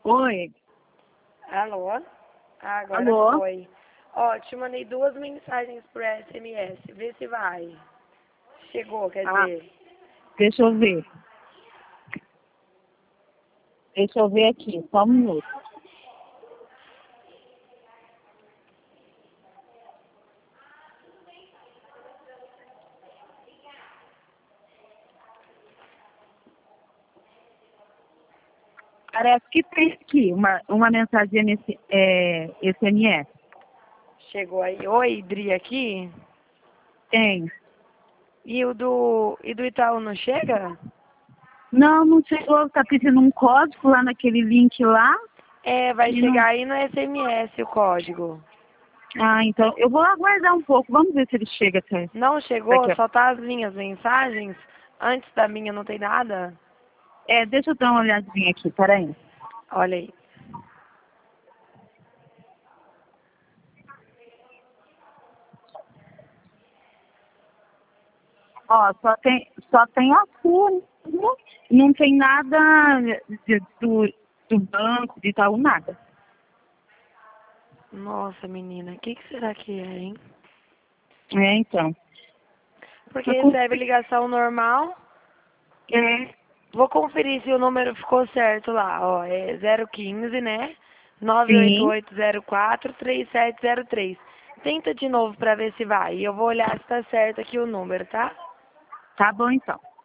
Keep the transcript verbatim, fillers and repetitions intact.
Oi. Alô? Ah, agora Alô? foi. Ó, te mandei duas mensagens por S M S. Vê se vai. Chegou, quer Ah, dizer. deixa eu ver. Deixa eu ver aqui, só um minuto. Parece que tem aqui uma, uma mensagem nesse, é, S M S. Chegou aí. Oi, Dri aqui. Tem. E o do, e do Itaú não chega? Não, não chegou, tá pedindo um código lá naquele link lá. É, vai E não... chegar aí no S M S o código. Ah, então eu vou aguardar um pouco. Vamos ver se ele chega até Não chegou? daqui a... Só tá as minhas mensagens? Antes da minha não tem nada? É, deixa eu dar uma olhadinha aqui, peraí. Olha aí. Ó, só tem, só tem a sua, né? Não tem nada de- do, do banco, de Itaú, nada. Nossa, menina, o que, que será que é, hein? É, então. Porque Mas com- recebe ligação normal. É, Vou conferir se o número ficou certo lá, ó. É zero quinze, né? nove oito sim, oito zero quatro três sete zero três. Tenta de novo pra ver se vai. E eu vou olhar se tá certo aqui o número, tá? tá bom então.